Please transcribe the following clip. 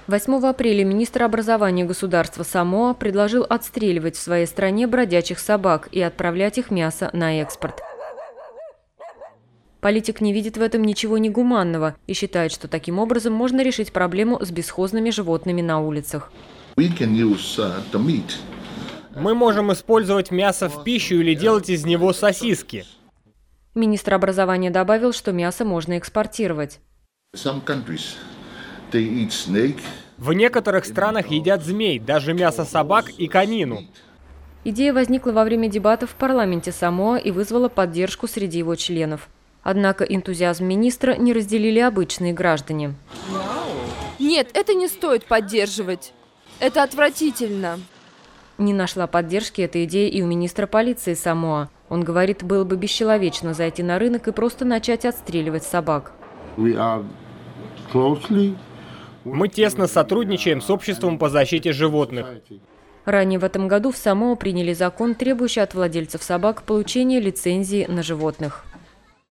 8 апреля министр образования государства Самоа предложил отстреливать в своей стране бродячих собак и отправлять их мясо на экспорт. Политик не видит в этом ничего негуманного и считает, что таким образом можно решить проблему с бесхозными животными на улицах. Мы можем использовать мясо в пищу или делать из него сосиски. Министр образования добавил, что мясо можно экспортировать. В некоторых странах едят змей, даже мясо собак и конину. Идея возникла во время дебатов в парламенте Самоа и вызвала поддержку среди его членов. Однако энтузиазм министра не разделили обычные граждане. Нет, это не стоит поддерживать. Это отвратительно. Не нашла поддержки эта идея и у министра полиции Самоа. Он говорит, было бы бесчеловечно зайти на рынок и просто начать отстреливать собак. Мы тесно сотрудничаем с обществом по защите животных. Ранее в этом году в Самоа приняли закон, требующий от владельцев собак получения лицензии на животных.